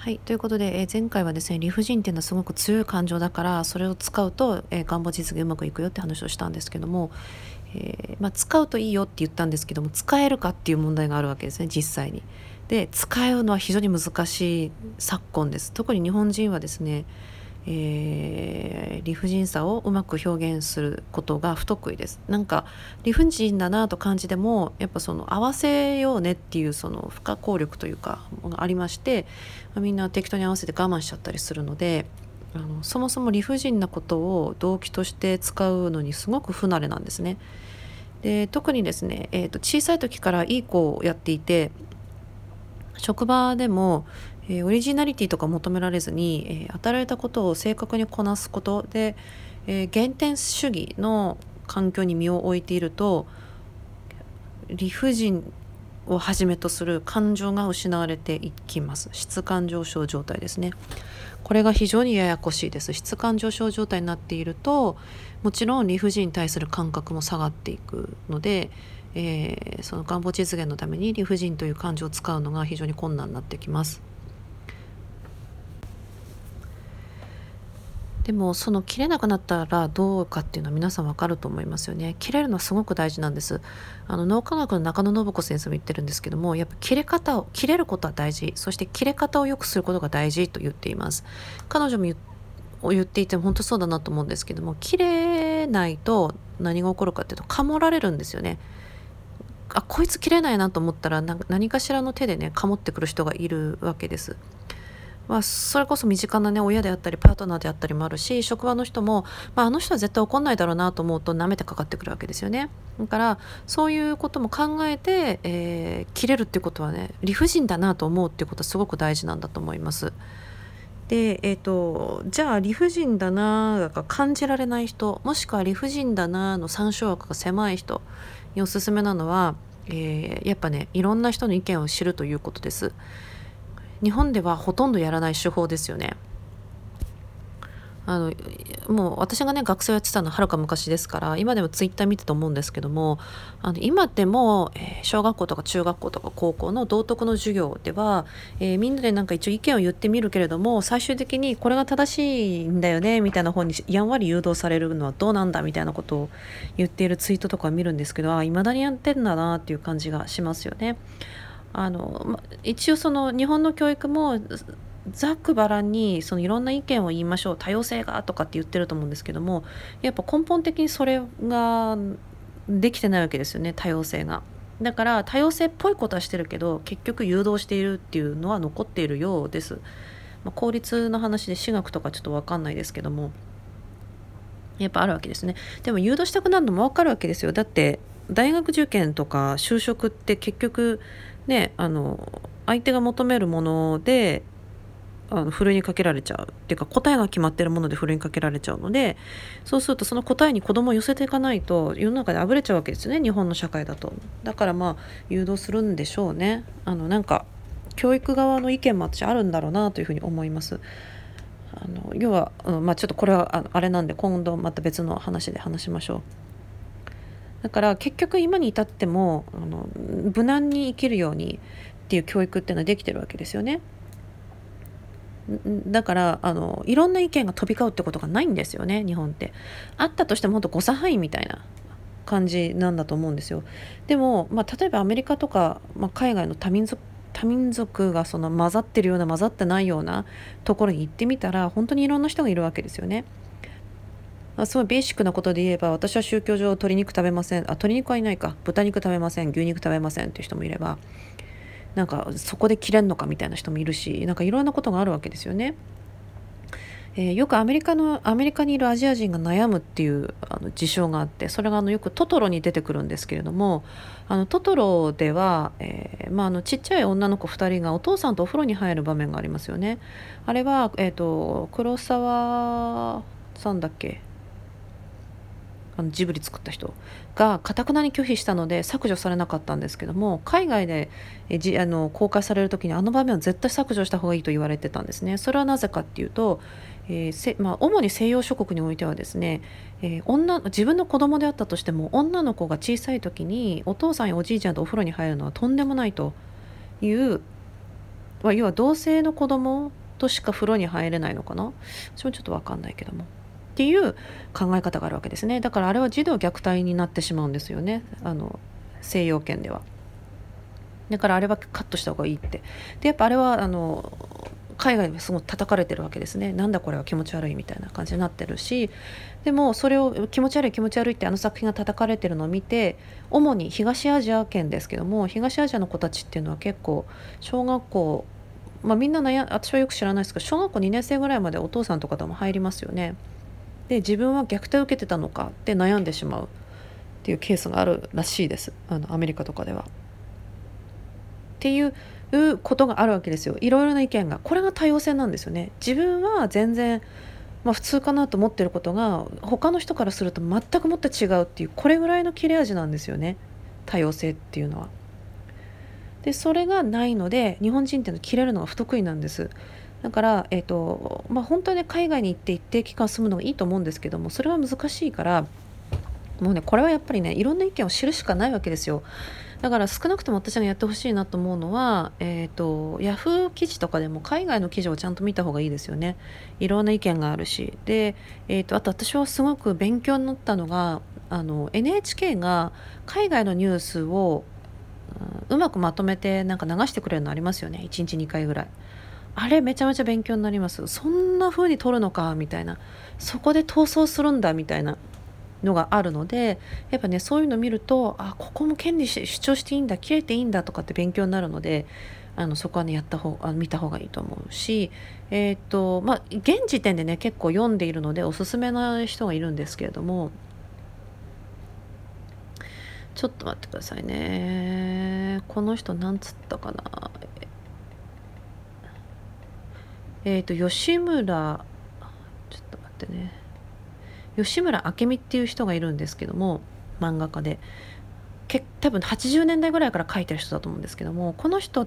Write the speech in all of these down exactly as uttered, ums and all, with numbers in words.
はい、ということで、えー前回はですね、理不尽っていうのはすごく強い感情だから、それを使うと、えー願望実現うまくいくよって話をしたんですけども、えーまあ、使うといいよって言ったんですけども、使えるかっていう問題があるわけですね、実際に。で、使うのは非常に難しい昨今です。特に日本人はですね、えー理不尽さをうまく表現することが不得意です。なんか理不尽だなと感じてもやっぱその合わせようねっていうその不可抗力というかがありまして、まあみんな適当に合わせて我慢しちゃったりするので、あのそもそも理不尽なことを動機として使うのにすごく不慣れなんですね。で特にですね、えーと小さい時からいい子をやっていて、職場でも、えーオリジナリティとか求められずに、えー与えられたことを正確にこなすことで、えー原点主義の環境に身を置いていると、理不尽をはじめとする感情が失われていきます。質感上昇状態ですね。これが非常にややこしいです。質感上昇状態になっていると、もちろん理不尽に対する感覚も下がっていくので、えーその願望実現のために理不尽という感情を使うのが非常に困難になってきます。でもその切れなくなったらどうかっていうのは皆さんわかると思いますよね。切れるのはすごく大事なんです。あの脳科学の中野信子先生も言ってるんですけども、やっぱ切れ方を切れることは大事、そして切れ方を良くすることが大事と言っています。彼女も言を言っていて本当そうだなと思うんですけども、切れないと何が起こるかっていうと、かもられるんですよね。あ、こいつ切れないなと思ったらな何かしらの手でねかもってくる人がいるわけです。まあ、それこそ身近なね親であったりパートナーであったりもあるし、職場の人も、まあ、あの人は絶対怒んないだろうなと思うと舐めてかかってくるわけですよね。だからそういうことも考えて、えー切れるっていうことはね、理不尽だなと思うっていうことはすごく大事なんだと思います。で、えーと、じゃあ理不尽だなが感じられない人、もしくは理不尽だなの参照枠が狭い人におすすめなのは、えーやっぱねいろんな人の意見を知るということです。日本ではほとんどやらない手法ですよね。あのもう私がね学生をやってたのははるか昔ですから、今でもツイッター見てと思うんですけども、あの今でも、えー小学校とか中学校とか高校の道徳の授業では、えーみんなでなんか一応意見を言ってみるけれども、最終的にこれが正しいんだよねみたいな方にやんわり誘導されるのはどうなんだみたいなことを言っているツイートとか見るんですけど、あ、未だにやってんだなっていう感じがしますよね。あの、ま、一応その日本の教育もざっくばらんにそのいろんな意見を言いましょう、多様性がとかって言ってると思うんですけども、やっぱ根本的にそれができてないわけですよね、多様性が。だから多様性っぽいことはしてるけど結局誘導しているっていうのは残っているようです。まあ、公立の話で私学とかちょっと分かんないですけども、やっぱあるわけですね。でも誘導したくなるのも分かるわけですよ。だって大学受験とか就職って結局ね、あの相手が求めるものであのふるいにかけられちゃうっていうか、答えが決まってるものでふるいにかけられちゃうので、そうするとその答えに子供を寄せていかないと世の中であぶれちゃうわけですよね、日本の社会だと。だからまあ誘導するんでしょうね。あのなんか教育側の意見も私あるんだろうなというふうに思います。あの要は、うんまあ、ちょっとこれはああれなんで今度また別の話で話しましょう。だから結局今に至ってもあの無難に生きるようにっていう教育っていうのはできてるわけですよね。だからあのいろんな意見が飛び交うってことがないんですよね、日本って。あったとしても本当誤差範囲みたいな感じなんだと思うんですよ。でも、まあ、例えばアメリカとか、まあ、海外の多民族多民族がその混ざってるような混ざってないようなところに行ってみたら本当にいろんな人がいるわけですよね。まあ、すごいベーシックなことで言えば、私は宗教上鶏肉食べません、あ鶏肉はいないか、豚肉食べません、牛肉食べませんっていう人もいれば、なんかそこで切れんのかみたいな人もいるし、なんかいろんなことがあるわけですよね。えーよくアメリカのアメリカにいるアジア人が悩むっていうあの事象があって、それがあのよくトトロに出てくるんですけれども、あのトトロでは、えーまあ、あのちっちゃい女の子ふたりがお父さんとお風呂に入る場面がありますよね。あれは、えー、と黒沢さんだっけ、あのジブリ作った人がかたくなに拒否したので削除されなかったんですけども、海外でえじあの公開される時にあの場面は絶対削除した方がいいと言われてたんですね。それはなぜかっていうと、えーせまあ、主に西洋諸国においてはですね、えー女自分の子供であったとしても女の子が小さい時にお父さんやおじいちゃんとお風呂に入るのはとんでもないというまあ、要は同性の子供としか風呂に入れないのかな、私もちょっと分かんないけどもっていう考え方があるわけですね。だからあれは児童虐待になってしまうんですよね、あの西洋圏では。だからあれはカットした方がいいって。でやっぱあれはあの海外ですごい叩かれてるわけですね。なんだこれは気持ち悪いみたいな感じになってるし、でもそれを気持ち悪い気持ち悪いってあの作品が叩かれてるのを見て、主に東アジア圏ですけども、東アジアの子たちっていうのは結構小学校、まあ、みんな悩ん私はよく知らないですけど、小学校にねん生ぐらいまでお父さんとかでも入りますよね。で自分は虐待を受けてたのかって悩んでしまうっていうケースがあるらしいです、あのアメリカとかでは。っていうことがあるわけですよ。いろいろな意見が、これが多様性なんですよね。自分は全然、まあ、普通かなと思ってることが他の人からすると全くもって違うっていう、これぐらいの切れ味なんですよね、多様性っていうのは。でそれがないので日本人っていうのは切れるのが不得意なんです。だから、えーとまあ、本当はね海外に行って一定期間住むのがいいと思うんですけども、それは難しいから、もうねこれはやっぱりねいろんな意見を知るしかないわけですよ。だから少なくとも私がやってほしいなと思うのは、えーと、ヤフー記事とかでも海外の記事をちゃんと見た方がいいですよね。いろんな意見があるし。で、えーと、あと私はすごく勉強になったのが、あの エヌエイチケー が海外のニュースを、うん、うまくまとめてなんか流してくれるのありますよね。いちにちにかいぐらい。あれめちゃめちゃ勉強になります。そんな風に撮るのかみたいな。そこで逃走するんだみたいなのがあるので、やっぱねそういうの見ると、あここも権利主張していいんだ、切れていいんだとかって勉強になるので、あのそこはねやった方あ見た方がいいと思うし、えー、っとまあ現時点でね結構読んでいるのでおすすめな人がいるんですけれども、ちょっと待ってくださいね。この人なんつったかな。えー、っと吉村、ちょっと待ってね、吉村明美っていう人がいるんですけども、漫画家でけ多分はちじゅうねんだいぐらいから書いてる人だと思うんですけども、この人って、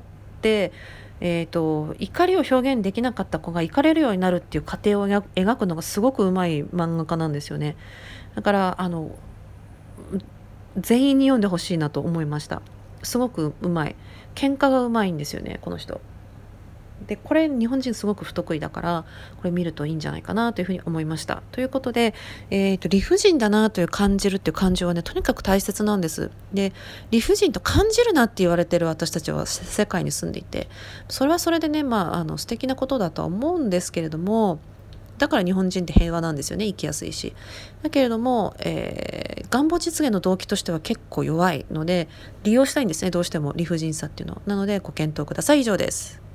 えーと、怒りを表現できなかった子が怒れるようになるっていう過程を描くのがすごくうまい漫画家なんですよね。だからあの全員に読んでほしいなと思いました。すごくうまい、喧嘩がうまいんですよねこの人で。これ日本人すごく不得意だから、これ見るといいんじゃないかなというふうに思いました。ということで、えーと、理不尽だなという感じるっていう感情はねとにかく大切なんです。で理不尽と感じるなって言われてる私たちは世界に住んでいて、それはそれでね、まあ、あの素敵なことだとは思うんですけれども、だから日本人って平和なんですよね、生きやすいし。だけれども、えー、願望実現の動機としては結構弱いので利用したいんですね、どうしても理不尽さっていうのは。なのでご検討ください。以上です。